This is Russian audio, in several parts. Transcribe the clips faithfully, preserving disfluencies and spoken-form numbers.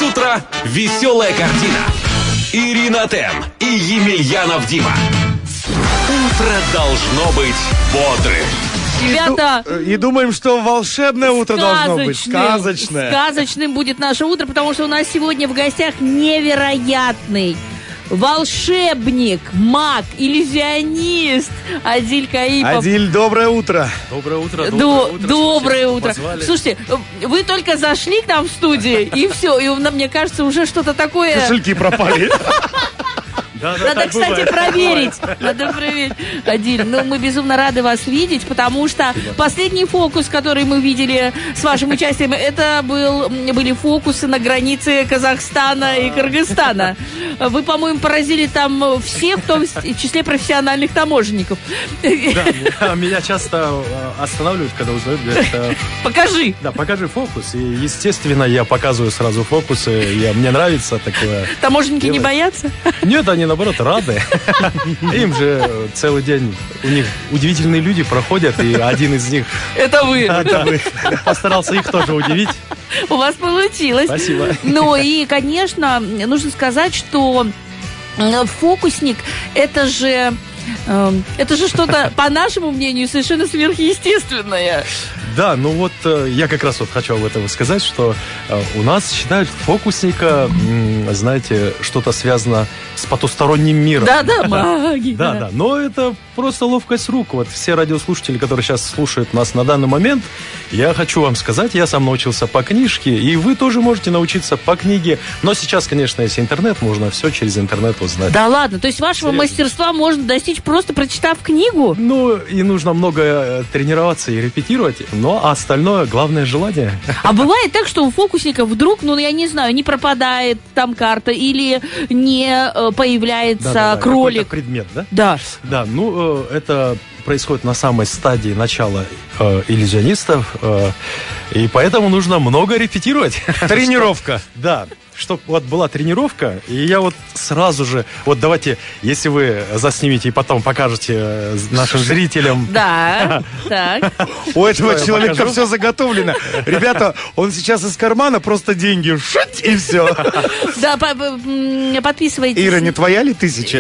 утро веселая картина. Ирина Тем и Емельянов Дима. Утро должно быть бодрым. Ребята, и, и думаем, что волшебное утро должно быть. Сказочное. Сказочным будет наше утро, потому что у нас сегодня в гостях невероятный волшебник, маг, иллюзионист Адиль Каипов. Адиль, доброе утро. Доброе утро. Доброе До, утро. Доброе утро. Позвали. Слушайте, вы только зашли к нам в студию, и все, и мне кажется, уже что-то такое... Кошельки пропали. Да, да, Надо, так кстати, бывает. проверить. Надо проверить. Адиль, ну мы безумно рады вас видеть, потому что последний фокус, который мы видели с вашим участием, это был, были фокусы на границе Казахстана и Кыргызстана. Вы, по-моему, поразили там всех, в том числе профессиональных таможенников. Да, меня, меня часто останавливают, когда узнают, говорят, покажи. Да, покажи фокус. И, естественно, я показываю сразу фокусы. Я, мне нравится такое. Таможенники делать. Не боятся? Нет, они, наоборот, рады. Им же целый день у них удивительные люди проходят, и один из них... Это вы. Это вы. Постарался их тоже удивить. У вас получилось. Спасибо. Ну и, конечно, нужно сказать, что фокусник это же это же что-то, по нашему мнению, совершенно сверхъестественное. Да, ну вот я как раз вот хочу об этом сказать, что у нас считают фокусника, знаете, что-то связано с потусторонним миром. Да-да, магия. Да, да, но это просто ловкость рук. Вот все радиослушатели, которые сейчас слушают нас на данный момент, я хочу вам сказать, я сам научился по книжке, и вы тоже можете научиться по книге. Но сейчас, конечно, есть интернет, можно все через интернет узнать. Да ладно, то есть вашего Серьезно? мастерства можно достичь просто прочитав книгу? Ну, и нужно много тренироваться и репетировать, но остальное, главное, желание. А бывает так, что у фокусника вдруг, ну, я не знаю, не пропадает там карта или не появляется Да-да-да, кролик. какой-то предмет, да? Да. Да, ну, это происходит на самой стадии начала э, иллюзионистов, э, и поэтому нужно много репетировать. Тренировка. Да, чтобы вот была тренировка, и я вот сразу же, вот давайте, если вы заснимете и потом покажете нашим зрителям. Да, так. У этого Что, человека покажу? все заготовлено. Ребята, он сейчас из кармана просто деньги, шуть, и все. Да, по- по- м, подписывайтесь. Ира, не твоя ли тысяча?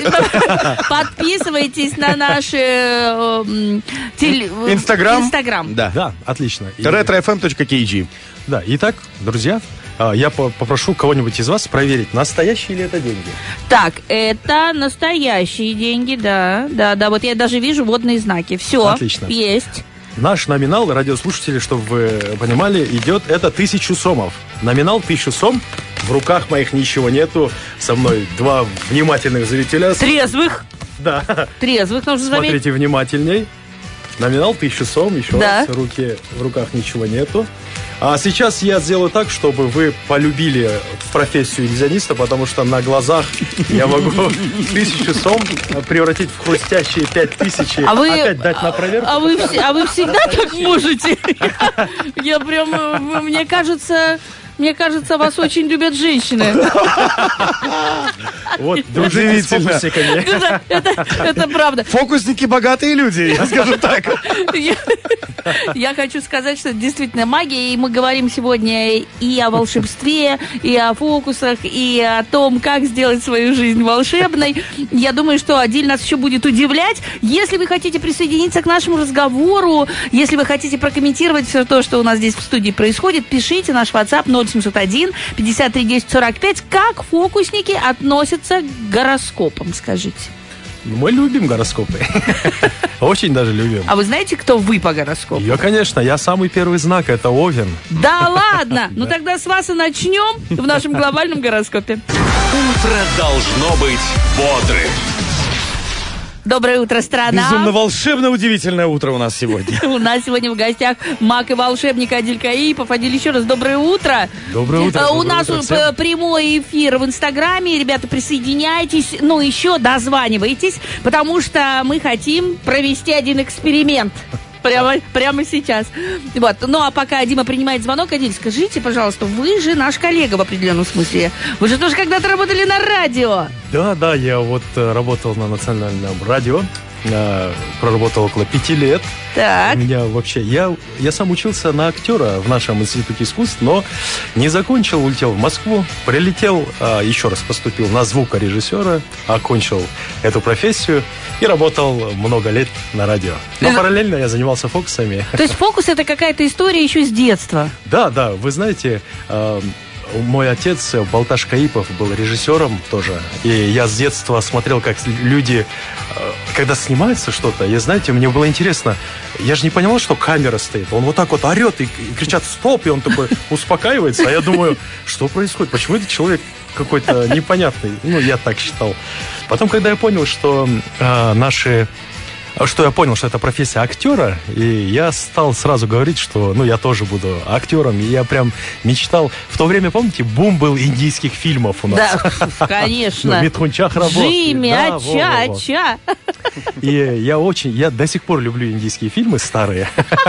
Подписывайтесь на наши э, м, теле- Инстаграм? Инстаграм. Да. Да, отлично. И- ретро эф эм точка кей джи. Да, итак, друзья, а, я по- попрошу кого-нибудь из вас проверить, настоящие ли это деньги. Так, это настоящие деньги, да, да, да. Вот я даже вижу водные знаки. Все, Отлично. есть. Наш номинал, радиослушатели, чтобы вы понимали, идет это тысячу сомов. Номинал тысячу сом. В руках моих ничего нету. Со мной два внимательных зрителя. Трезвых, Да. трезвых, нужно заметить. Смотрите внимательней. Номинал тысячу сом. Еще Да. раз. Руки, в руках ничего нету. А сейчас я сделаю так, чтобы вы полюбили профессию иллюзиониста, потому что на глазах я могу тысячу сом превратить в хрустящие пять тысяч. А вы, Опять дать на проверку. а вы, вс- а вы всегда так можете? Я прям, э, мне кажется, мне кажется, вас очень любят женщины. Вот, дружите с Удивительно. фокусниками. Это, это, это правда. Фокусники богатые люди, я скажу так. Я, я хочу сказать, что это действительно магия, и мы говорим сегодня и о волшебстве, и о фокусах, и о том, как сделать свою жизнь волшебной. Я думаю, что Адиль нас еще будет удивлять. Если вы хотите присоединиться к нашему разговору, если вы хотите прокомментировать все то, что у нас здесь в студии происходит, пишите наш WhatsApp ноль семьсот один пятьдесят три десять сорок пять. Как фокусники относятся к гороскопам, скажите? Мы любим гороскопы. Очень даже любим. А вы знаете, кто вы по гороскопу? Я, конечно, я самый первый знак, это Овен. Да ладно! Ну тогда с вас и начнем в нашем глобальном гороскопе. Утро должно быть бодрым. Доброе утро, страна! Безумно волшебно удивительное утро у нас сегодня. У нас сегодня в гостях маг и волшебник Адиль Каипов. Адиль, еще раз доброе утро. Доброе утро. А, У доброе нас утро п- всем. прямой эфир в Инстаграме. Ребята, присоединяйтесь. Ну, еще дозванивайтесь, потому что мы хотим провести один эксперимент. Прямо, прямо сейчас. Вот. Ну, а пока Дима принимает звонок, Адиль, скажите, пожалуйста, вы же наш коллега в определенном смысле. Вы же тоже когда-то работали на радио. Да, да, я вот э, работал на национальном радио. э, проработал около пяти лет. Так. У меня вообще... Я, я сам учился на актера в нашем институте искусств, но не закончил, улетел в Москву, прилетел, э, еще раз поступил на звукорежиссера, окончил эту профессию и работал много лет на радио. Но Это... параллельно я занимался фокусами. То есть фокус — это какая-то история еще с детства? Да, да, вы знаете... Э, Мой отец, Балташ Каипов, был режиссером тоже. И я с детства смотрел, как люди, когда снимается что-то, и, знаете, мне было интересно. Я же не понимал, что камера стоит. Он вот так вот орет, и, и кричат «стоп», и он такой успокаивается. А я думаю, что происходит? Почему этот человек какой-то непонятный? Ну, я так считал. Потом, когда я понял, что э, наши... Что я понял, что это профессия актера, и я стал сразу говорить, что, ну, я тоже буду актером, и я прям мечтал. В то время, помните, бум был индийских фильмов у нас. Да, конечно. Ну, Митхунчах работал. Джимми, Да, ача, во, во, во. ача. И я очень, я до сих пор люблю индийские фильмы старые.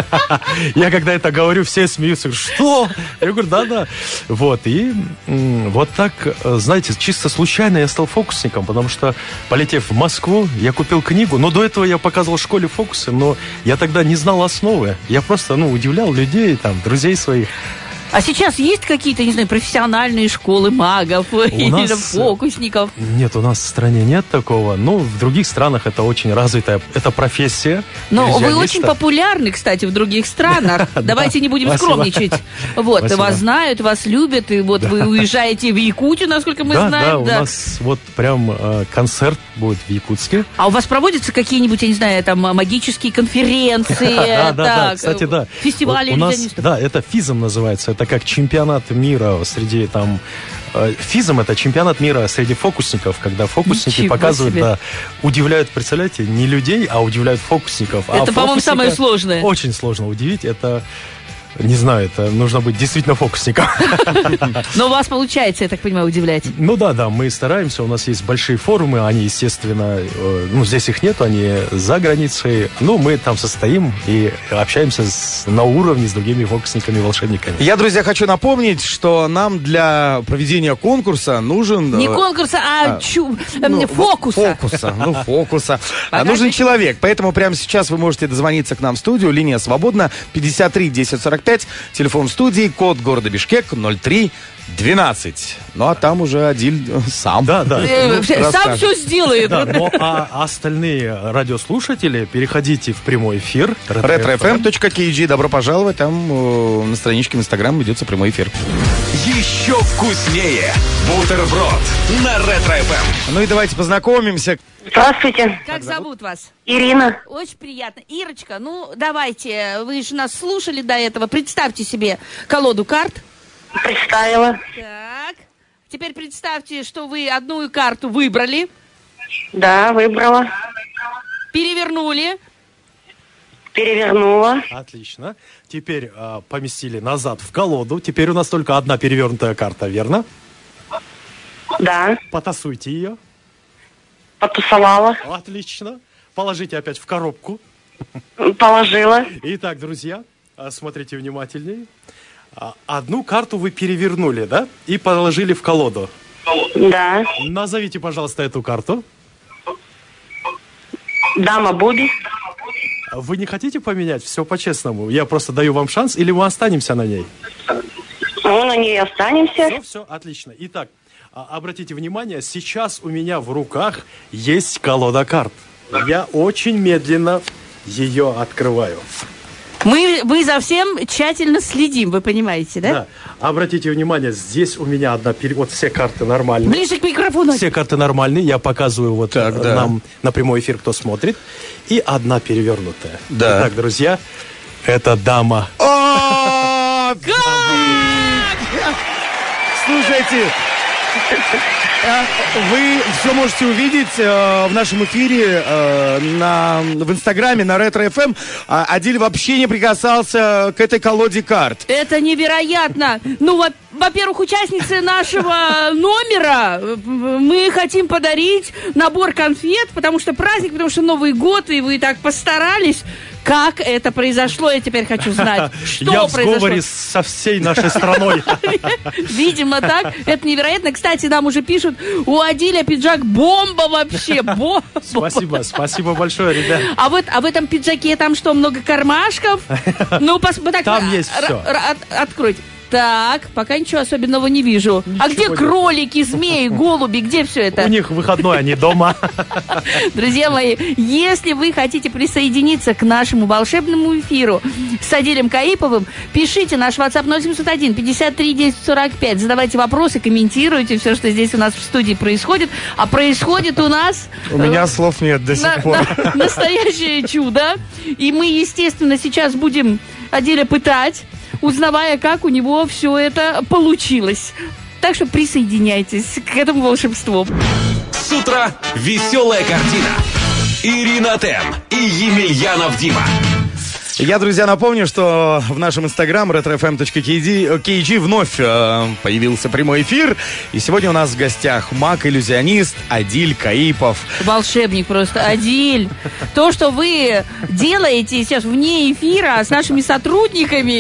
Я когда это говорю, все смеются. Что? Я говорю, да-да. Вот, и вот так, знаете, чисто случайно я стал фокусником, потому что, полетев в Москву, я купил книгу, но до этого я показывал в школе фокусы, но я тогда не знал основы. Я просто, ну, удивлял людей, там, друзей своих. А сейчас есть какие-то, не знаю, профессиональные школы магов или нас... фокусников? Нет, у нас в стране нет такого. Ну, в других странах это очень развитая, это профессия. Но вы очень популярны, кстати, в других странах. Давайте не будем скромничать. Вот, вас знают, вас любят, и вот вы уезжаете в Якутию, насколько мы знаем. Да, у нас вот прям концерт будет в Якутске. А у вас проводятся какие-нибудь, я не знаю, там магические конференции? Да, да, кстати, да. Фестивали иллюзионистов? Да, это ФИЗом называется. Это как чемпионат мира среди там... ФИЗом это чемпионат мира среди фокусников, когда фокусники Ничего показывают, себе. да, удивляют, представляете, не людей, а удивляют фокусников. Это, а по-моему, самое сложное. Очень сложно удивить. Это... Не знаю, это нужно быть действительно фокусником. Но у вас получается, я так понимаю, удивлять. Ну да, да, мы стараемся, у нас есть большие форумы, они, естественно, ну здесь их нету, они за границей. Ну, мы там состоим и общаемся с, на уровне с другими фокусниками и волшебниками. Я, друзья, хочу напомнить, что нам для проведения конкурса нужен... Не конкурса, а, а чу... ну, фокуса. Фокуса, ну фокуса. Нужен человек, поэтому прямо сейчас вы можете дозвониться к нам в студию, линия свободна, пятьдесят три десять сорок пять, телефон студии, код города Бишкек ноль три двенадцать. Ну, а там уже Адиль сам. Да, да. Ну, сам все сделает. Да, ну, а остальные радиослушатели, переходите в прямой эфир. ретро эф эм точка кей джи. Добро пожаловать. Там э, на страничке в Инстаграм ведется прямой эфир. Еще вкуснее. Бутерброд на Ретро эф эм. Ну и давайте познакомимся. Здравствуйте. Как зовут вас? Ирина. Очень приятно. Ирочка, ну давайте, вы же нас слушали до этого. Представьте себе колоду карт. Представила. Так. Теперь представьте, что вы одну карту выбрали. Да, выбрала. Перевернули. Перевернула. Отлично. Теперь э, поместили назад в колоду. Теперь у нас только одна перевернутая карта, верно? Да. Потасуйте ее. Потусовала. Отлично. Положите опять в коробку. Положила. Итак, друзья, смотрите внимательнее. Одну карту вы перевернули, да? И положили в колоду. Да. Назовите, пожалуйста, эту карту. Дама Буби. Вы не хотите поменять? Все по-честному. Я просто даю вам шанс, или мы останемся на ней? Мы на ней останемся. Все, все, отлично. Итак, обратите внимание, сейчас у меня в руках есть колода карт. Я очень медленно ее открываю. Мы, мы за всем тщательно следим, вы понимаете, да? Да. Обратите внимание, здесь у меня одна... Пере... Вот все карты нормальные. Ближе к микрофону. Все карты нормальные. Я показываю вот так, да. нам на прямой эфир, кто смотрит. И одна перевернутая. Да. Итак, друзья, это дама. Слушайте... Вы все можете увидеть э, в нашем эфире э, на, в Инстаграме, на Ретро эф эм. А, Адиль вообще не прикасался к этой колоде карт. Это невероятно. Ну, во- во-первых, участницы нашего номера мы хотим подарить набор конфет, потому что праздник, потому что Новый год, и вы так постарались. Как это произошло, я теперь хочу знать. Что Я в произошло? сговоре со всей нашей страной. Видимо, так. Это невероятно. Кстати, нам уже пишут, у Адиля пиджак бомба вообще. Бомба. Спасибо, спасибо большое, ребят. А вот а в этом пиджаке там что, много кармашков? Ну, пос, так, Там есть р- всё. р- от- откройте. Так, пока ничего особенного не вижу. А где нет. кролики, змеи, голуби? Где все это? У них выходной, они дома. Друзья мои, если вы хотите присоединиться к нашему волшебному эфиру с Адилем Каиповым, пишите наш WhatsApp ноль семьсот один пятьдесят три десять сорок пять. Задавайте вопросы, комментируйте все, что здесь у нас в студии происходит. А происходит у нас... У меня слов нет до на- сих пор. на- настоящее чудо. И мы, естественно, сейчас будем Адиля пытать, узнавая, как у него все это получилось. Так что присоединяйтесь к этому волшебству. С утра веселая картина. Ирина Тем и Емельянов Дима. Я, друзья, напомню, что в нашем инстаграм ретро эф эм точка кей джи вновь э, появился прямой эфир. И сегодня у нас в гостях маг-иллюзионист Адиль Каипов. Волшебник просто. Адиль, то, что вы делаете сейчас вне эфира с нашими сотрудниками,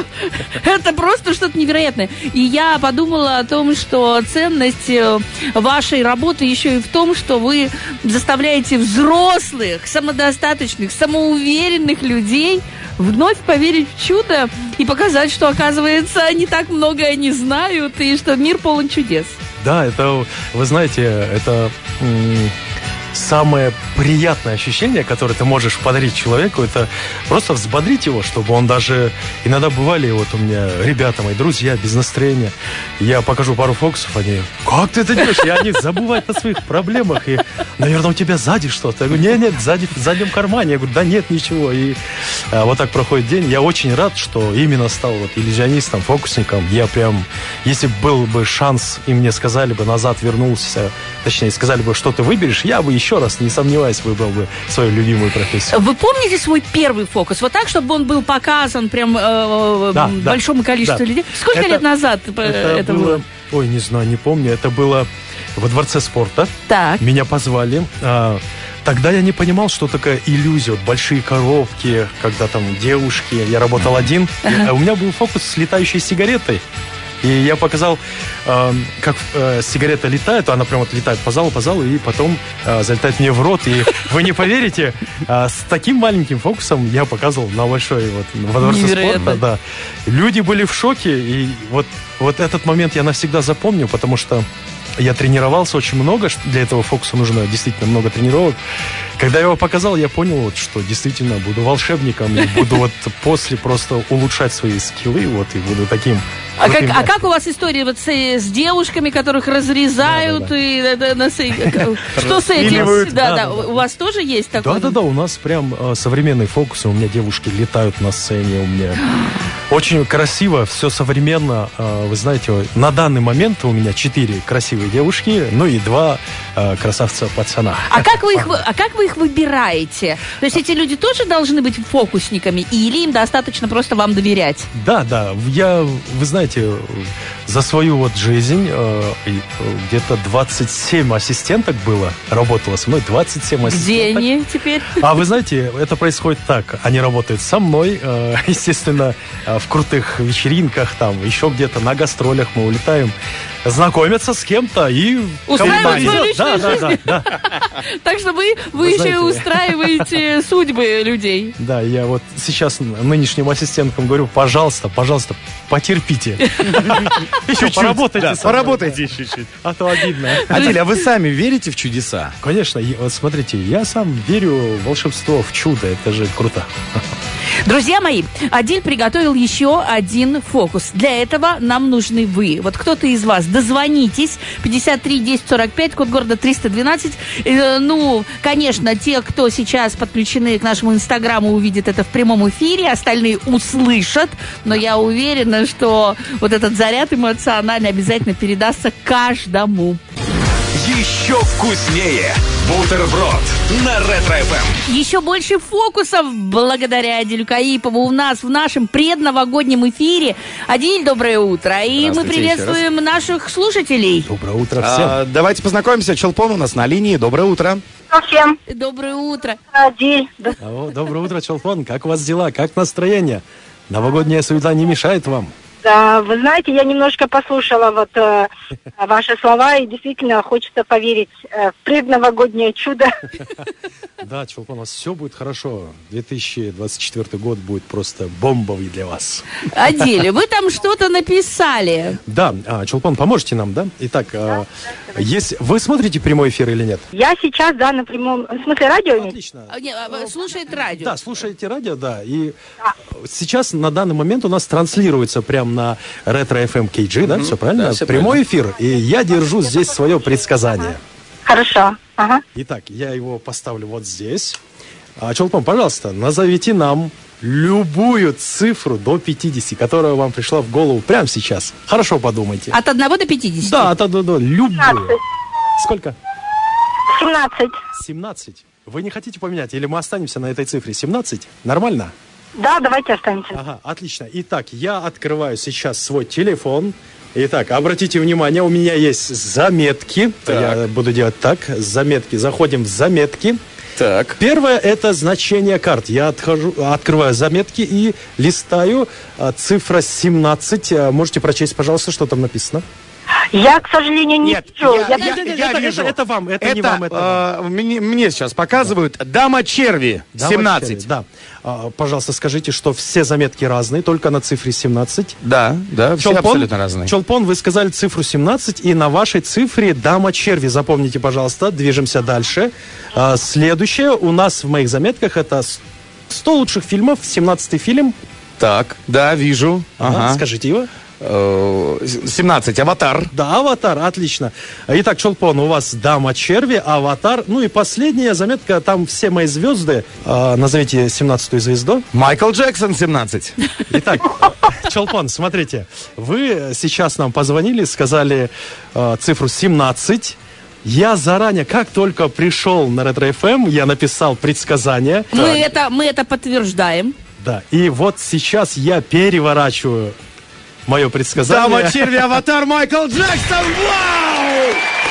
это просто что-то невероятное. И я подумала о том, что ценность э, вашей работы еще и в том, что вы заставляете взрослых, самодостаточных, самоуверенных людей вновь поверить в чудо и показать, что, оказывается, не так многое они знают, и что мир полон чудес. Да, это, вы знаете, это м, самое приятное ощущение, которое ты можешь подарить человеку, это просто взбодрить его, чтобы он даже... Иногда бывали вот у меня ребята, мои друзья, без настроения. Я покажу пару фокусов, они... Как ты это делаешь? И они забывают о своих проблемах. И, наверное, у тебя сзади что-то. Я говорю, нет, нет, сзади, в заднем кармане. Я говорю, да нет, ничего. И а, вот так проходит день. Я очень рад, что именно стал вот иллюзионистом, фокусником. Я прям... Если был бы шанс, и мне сказали бы, назад вернулся, точнее, сказали бы, что ты выберешь, я бы еще раз, не сомневаюсь, выбрал бы свою любимую профессию. Вы помните свой первый фокус? Вот так, чтобы он был показан прям э, Да, большому да, количеству да. людей? Сколько Это- лет назад это, это было? Ой, не знаю, не помню. Это было во Дворце спорта. Так. Меня позвали. А, тогда я не понимал, что такое иллюзия. Вот большие коробки, когда там девушки. Я работал один. И, а у меня был фокус с летающей сигаретой. И я показал, э, как э, сигарета летает, она прям вот летает по залу, по залу, и потом э, залетает мне в рот. И вы не поверите, э, с таким маленьким фокусом я показывал на большой вот во Дворце Невероятно. спорта. Да. Люди были в шоке, и вот, вот этот момент я навсегда запомню, потому что я тренировался очень много, что для этого фокуса нужно действительно много тренировок. Когда я его показал, я понял, вот, что действительно буду волшебником, и буду вот после просто улучшать свои скиллы, вот, и буду таким... А как, крутым а как у вас история вот с, с девушками, которых разрезают? Да, да, да. И, да, да, на с- что с этим? Расстреливают. Да, Да, да, да, да. у вас тоже есть такое? Да-да-да, у нас прям э, современные фокусы, у меня девушки летают на сцене, у меня очень красиво, все современно. Э, вы знаете, на данный момент у меня четыре красивые девушки, ну и два э, красавца-пацана. А как, вы их, вы- а как вы их выбираете? То есть эти люди тоже должны быть фокусниками, или им достаточно просто вам доверять? Да, да, я, вы знаете, за свою вот жизнь э, и, э, где-то двадцать семь ассистенток было, работало со мной, двадцать семь Где ассистенток. они теперь? А вы знаете, это происходит так. Они работают со мной, э, естественно, э, в крутых вечеринках, там, еще где-то на гастролях мы улетаем, знакомятся с кем-то и... Устраивают кому-то свою везет. Да, личную да, жизнь. да, да. Так что вы, вы, Вы еще и знаете. устраиваете судьбы людей. Да, я вот сейчас нынешним ассистенткам говорю, пожалуйста, пожалуйста, потерпите. Еще Чуть-чуть, поработайте да, со мной, поработайте чуть-чуть. да. А то обидно. Адиль, а вы сами верите в чудеса? Конечно, я- вот смотрите, я сам верю в волшебство, в чудо, это же круто. Друзья мои, Адиль приготовил еще один фокус. Для этого нам нужны вы. Вот кто-то из вас, дозвонитесь. пятьдесят три десять сорок пять, код города триста двенадцать. Э, ну, конечно, те, кто сейчас подключены к нашему инстаграму, увидят это в прямом эфире. Остальные услышат. Но я уверена, что вот этот заряд эмоциональный обязательно передастся каждому. Еще вкуснее. Бутерброд на Ретро-эф эм. Еще больше фокусов благодаря Адилю Каипову у нас в нашем предновогоднем эфире. Адиль, доброе утро. И мы Здравствуйте еще приветствуем наших слушателей. Доброе утро всем. А, давайте познакомимся. Челпон у нас на линии. Доброе утро. Всем. Доброе утро. Адиль. О, доброе утро, Чолпон. Как у вас дела? Как настроение? Новогодняя суета не мешает вам? Да, вы знаете, я немножко послушала вот э, ваши слова, и действительно хочется поверить э, в предновогоднее чудо. Да, Чолпон, у вас все будет хорошо. две тысячи двадцать четвёртый год будет просто бомбовый для вас. Адиль, вы там что-то написали. Да, а, Чолпон, поможете нам, да? Итак, а, есть... вы смотрите прямой эфир или нет? Я сейчас, да, на прямом... В смысле, радио? Отлично. А, не, а, слушает радио. Да, слушаете радио, да. И сейчас на данный момент у нас транслируется прямо на Ретро эф эм кей джи, да, все правильно? Да, все прямой эфир. И я держу здесь свое предсказание. Хорошо. Ага. Итак, я его поставлю вот здесь. А, Чолпон, пожалуйста, назовите нам любую цифру до пятидесяти, которая вам пришла в голову прямо сейчас. Хорошо подумайте. От одного до пятидесяти? Да, от одного до любую. семнадцать. Сколько? семнадцать. семнадцать. Вы не хотите поменять? Или мы останемся на этой цифре? семнадцать? Нормально? Да, давайте останемся. Ага, отлично. Итак, я открываю сейчас свой телефон. Итак, обратите внимание, у меня есть заметки. Так. Я буду делать так. Заметки. Заходим в заметки. Так. Первое – это значение карт. Я отхожу, открываю заметки и листаю. А, цифра семнадцать. А, можете прочесть, пожалуйста, что там написано? Я, к сожалению, не Нет, вижу. я, Я- я- Нет, я это- вижу. это- это вам, это не вам, это э, мне, мне сейчас показывают дама черви, Дама семнадцать. черви, Да. А, пожалуйста, скажите, что все заметки разные, только на цифре семнадцать. Да, да, все Чолпон, абсолютно разные. Чолпон, вы сказали цифру семнадцать, и на вашей цифре дама черви. Запомните, пожалуйста, движемся дальше. А, следующее у нас в моих заметках это сто лучших фильмов, семнадцатый фильм. Так, да, вижу. Ага, Ага. скажите его. Э, семнадцать, аватар. Да, аватар, отлично. Итак, Чолпон, у вас дама черви, аватар. Ну и последняя заметка, там все мои звезды. А, назовите семнадцатую звезду. Майкл Джексон, семнадцать. Итак, Чолпон, смотрите, вы сейчас нам позвонили, сказали э, цифру семнадцать. Я заранее, как только пришел на Ретро эф эм, я написал предсказание. Мы это, мы это подтверждаем. Да, и вот сейчас я переворачиваю мое предсказание. Дама черви, аватар, Майкл Джексон. Вау!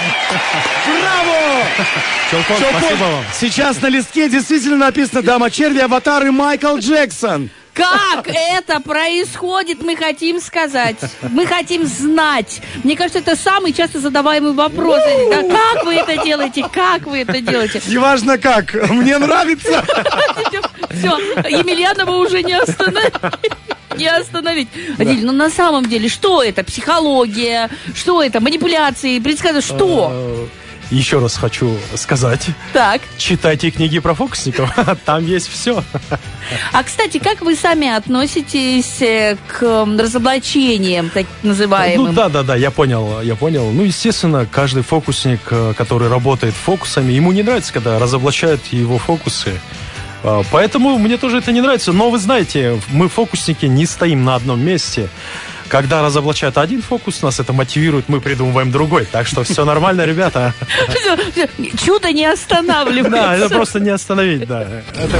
Браво! Чолпон, Чолпон, спасибо вам. сейчас на листке действительно написано «Дама черви, аватар» и Майкл Джексон. Как это происходит, мы хотим сказать. Мы хотим знать. Мне кажется, это самый часто задаваемый вопрос. Да, как вы это делаете? Как вы это делаете? Неважно как, мне нравится. Все, Емельянова уже не остановить. Не остановить. Адиль, ну на самом деле, что это? Психология? Что это? Манипуляции? Предсказывать? Что? Э, Еще раз хочу сказать. Так. Читайте книги про фокусников, там есть все. А, кстати, как вы сами относитесь э, к м, разоблачениям, так называемым? Ну да, да, да, я понял, я понял. Ну, естественно, каждый фокусник, э, который работает фокусами, ему не нравится, когда разоблачают его фокусы. А, Поэтому мне тоже это не нравится. Но вы знаете, мы, фокусники, не стоим на одном месте. Когда разоблачают один фокус, нас это мотивирует, мы придумываем другой. Так что все нормально, ребята. Чудо не останавливается. Да, это просто не остановить, да. Это-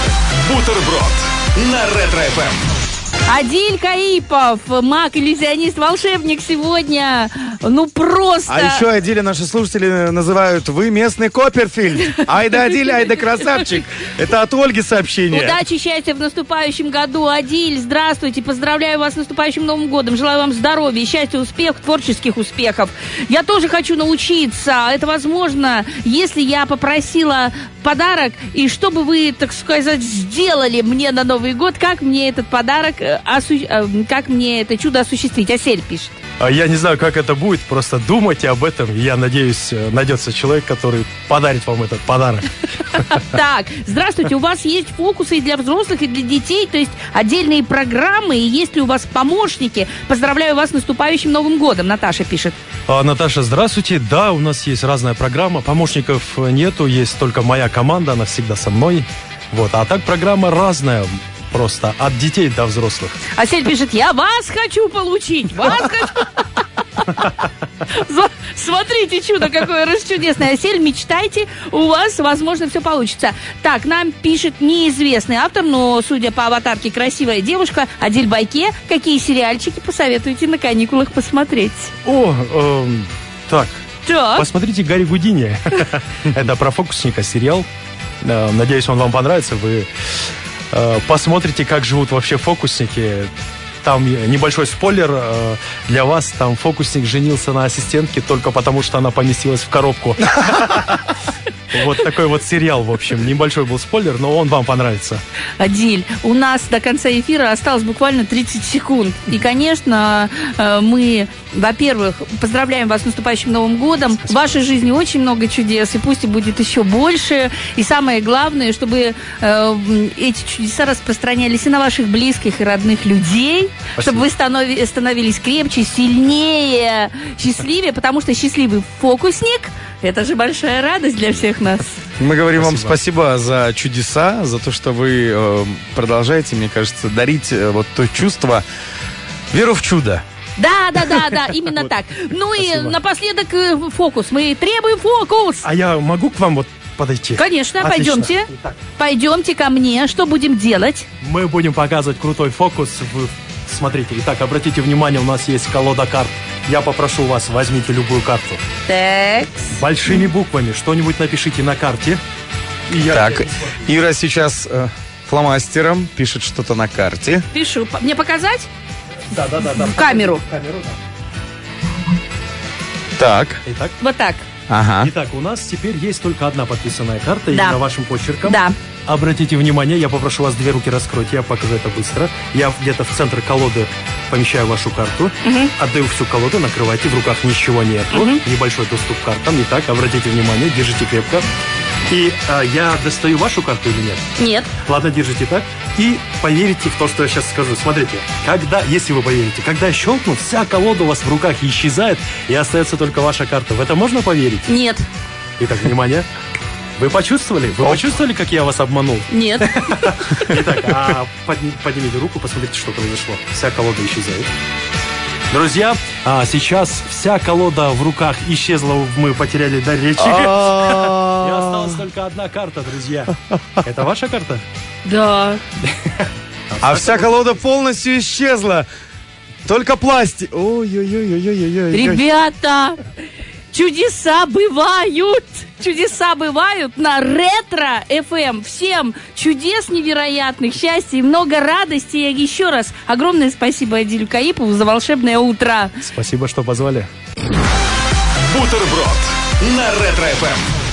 Бутерброд на Ретро эф эм. Адиль Каипов, маг-иллюзионист, волшебник сегодня. Ну просто... А еще Адиля наши слушатели называют «Вы местный Копперфильд». Айда, Адиль, айда, красавчик. Это от Ольги сообщение. Удачи, счастья в наступающем году. Адиль, здравствуйте. Поздравляю вас с наступающим Новым годом. Желаю вам здоровья, счастья, успехов, творческих успехов. Я тоже хочу научиться. Это возможно, если я попросила подарок, и что бы вы, так сказать, сделали мне на Новый год, как мне этот подарок, э, осу- э, как мне это чудо осуществить. Асель пишет. А Я не знаю, как это будет, просто думайте об этом. Я надеюсь, э, найдется человек, который подарит вам этот подарок. Так, здравствуйте, у вас есть фокусы и для взрослых, и для детей, то есть отдельные программы, и есть ли у вас помощники? Поздравляю вас с наступающим Новым годом, Наташа пишет. А, Наташа, здравствуйте. Да, у нас есть разная программа. Помощников нету, есть только моя команда, она всегда со мной. Вот, а так программа разная. Просто от детей до взрослых. Асель пишет, я вас хочу получить, вас хочу. Зо- Смотрите, чудо какое расчудесное. Асель, мечтайте, у вас, возможно, все получится. Так, нам пишет неизвестный автор, но, судя по аватарке, красивая девушка, Адиль Байке. Какие сериальчики посоветуете на каникулах посмотреть? О, эм, так, Так. Посмотрите «Гарри Гудини». Это про фокусника сериал. Э, Надеюсь, он вам понравится. Вы э, посмотрите, как живут вообще фокусники. Там небольшой спойлер э, для вас. Там фокусник женился на ассистентке только потому, что она поместилась в коробку. Вот такой вот сериал, в общем. Небольшой был спойлер, но он вам понравится. Адиль, у нас до конца эфира осталось буквально тридцать секунд. И, конечно, э, мы, во-первых, поздравляем вас с наступающим Новым годом. В вашей жизни очень много чудес, и пусть и будет еще больше. И самое главное, чтобы э, эти чудеса распространялись и на ваших близких и родных людей. Спасибо. Чтобы вы станови- становились крепче, сильнее, счастливее, потому что счастливый фокусник – это же большая радость для всех нас. Мы говорим Спасибо. вам спасибо за чудеса, за то, что вы э, продолжаете, мне кажется, дарить э, вот то чувство, веру в чудо. Да, да, да, да, именно так. Ну и напоследок э, фокус. Мы требуем фокус. А я могу к вам вот подойти? Конечно, Отлично. пойдемте. Итак, Пойдемте ко мне. Что будем делать? мы будем показывать крутой фокус. Вы смотрите. Итак, обратите внимание, у нас есть колода карт. Я попрошу вас, возьмите любую карту. Так. Большими буквами что-нибудь напишите на карте. И я Так, Ира сейчас э, фломастером пишет что-то на карте. Пишу. Мне показать? Да, да, да, да. В камеру. В камеру, да. Так, Итак, Вот так. ага. итак, у нас теперь есть только одна подписанная карта, Да. именно вашим почерком. Да. Обратите внимание, я попрошу вас две руки раскрыть, я покажу это быстро. Я где-то в центр колоды помещаю вашу карту, отдаю всю колоду, накрывайте, в руках ничего нету, небольшой доступ к картам. Итак, обратите внимание, держите крепко. И а, я достаю вашу карту или нет? Нет. Ладно, держите так. И поверите в то, что я сейчас скажу. Смотрите, когда, если вы поверите, когда я щелкну, вся колода у вас в руках исчезает, и остается только ваша карта. В это можно поверить? Нет. Итак, внимание. Вы почувствовали? Вы почувствовали, как я вас обманул? Нет. Итак, а подни- поднимите руку, посмотрите, что произошло. Вся колода исчезает. Друзья, а сейчас вся колода в руках исчезла, мы потеряли дар речи. И осталась только одна карта, друзья. Это ваша карта? Да. А вся колода полностью исчезла. Только пластик. Ой-ой-ой-ой-ой-ой. Ребята, чудеса бывают. Чудеса бывают на Ретро эф эм. Всем чудес невероятных, счастья и много радости. И еще раз огромное спасибо Адилю Каипову за волшебное утро. Спасибо, что позвали. Бутерброд на Ретро эф эм.